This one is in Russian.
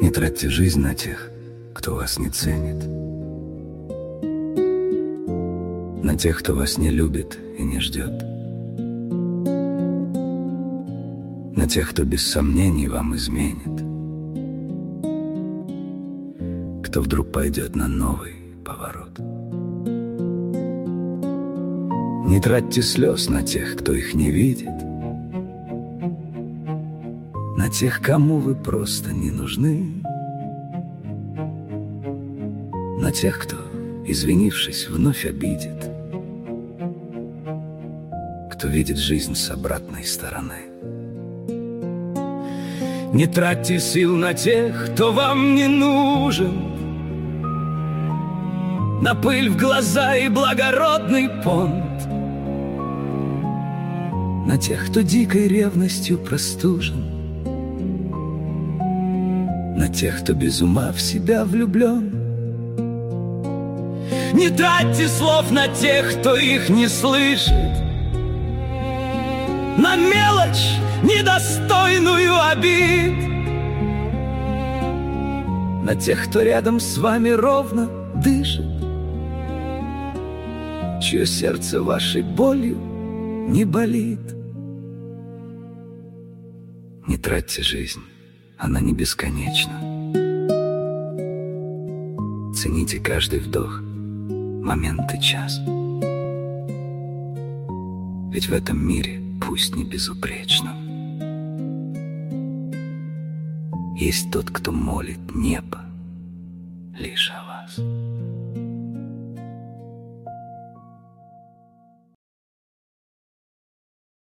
Не тратьте жизнь на тех, кто вас не ценит, на тех, кто вас не любит и не ждет, на тех, кто без сомнений вам изменит, кто вдруг пойдет на новый поворот. Не тратьте слез на тех, кто их не видит, на тех, кому вы просто не нужны, на тех, кто, извинившись, вновь обидит, кто видит жизнь с обратной стороны. Не тратьте сил на тех, кто вам не нужен, на пыль в глаза и благородный понт, на тех, кто дикой ревностью простужен, на тех, кто без ума в себя влюблен. Не тратьте слов на тех, кто их не слышит, на мелочь, недостойную обид, на тех, кто рядом с вами ровно дышит, чье сердце вашей болью не болит. Не тратьте жизнь, она не бесконечна. Цените каждый вдох, момент и час. Ведь в этом мире, пусть не безупречном, есть тот, кто молит небо лишь о вас.